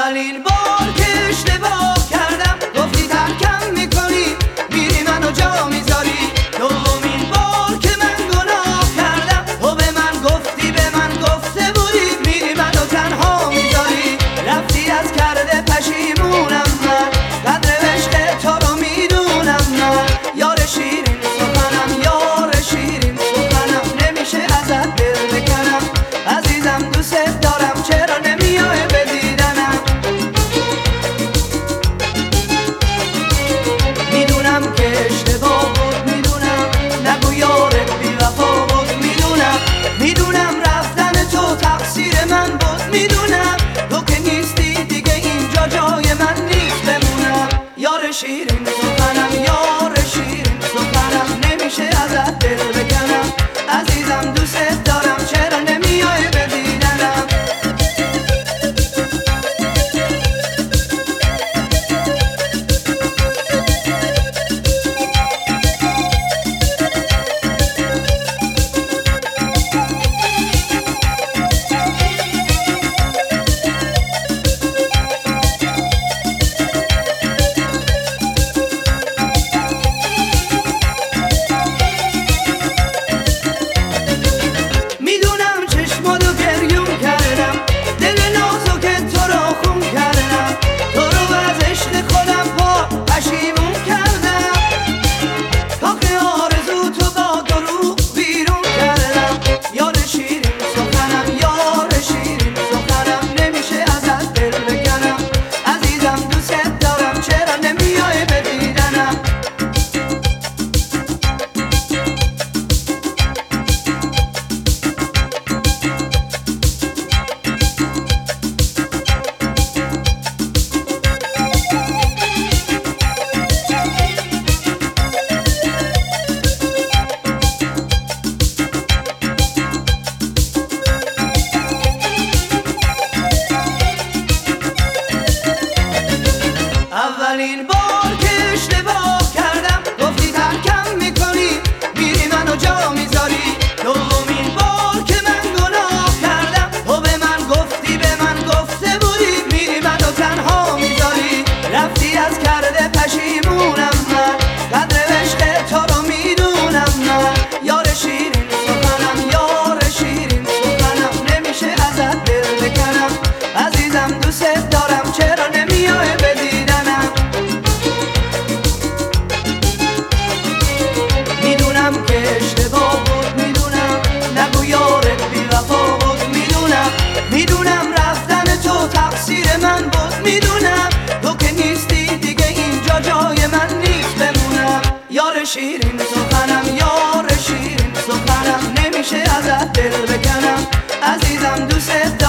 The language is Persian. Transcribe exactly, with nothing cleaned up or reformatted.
اولین بار که اشتباه کردم گفتی ترکم میکنی میری منو جا میذاری. دومین بار که من گناه کردم تو به من گفتی به من گفته بودی میری منو تنها میذاری. رفتی از کرده پشیمونم من قدر عشق تو رو میدونم من. یار شیرین سخنم یار شیرین سخنم نمیشه ازت دل بکنم. عزیزم دوست دارم چرا نمیای به دیدنم. میدونم که اشتباه بود میدونم نگو یارت بی وفا بود میدونم. میدونم رفتن تو تقصیر من بود میدونم. تو که نیستی دیگه اینجا جای من نیست بمونم. یار شیرین سخنم یار شیرین سخنم نمیشه ازت دل بکنم. عزیزم دوست دارم چرا نمیای به دیدنم. اولین بار که اشتباه کردم گفتی ترکم میکنی میری منو جا میذاری. دومین بار که من گناه کردم تو به من گفتی به من گفته بودی میری منو تنها میذاری. رفتی از کرده پشیمونم من قدر عشق تو رو میدونم من. یار شیرین سخنم یار شیرین سخنم نمیشه ازت دل بکنم. عزیزم دوست دارم چرا نمیای به دیدنم. میدونم که اشتباه بود میدونم نگو یارت بی وفا بود میدونم. میدونم رفتن تو تقصیر من بود میدونم. تو که نیستی دیگه اینجا جای من نیست بمونم. یار شیرین سخنم یار شیرین سخنم نمیشه ازت دل بکنم. عزیزم دوست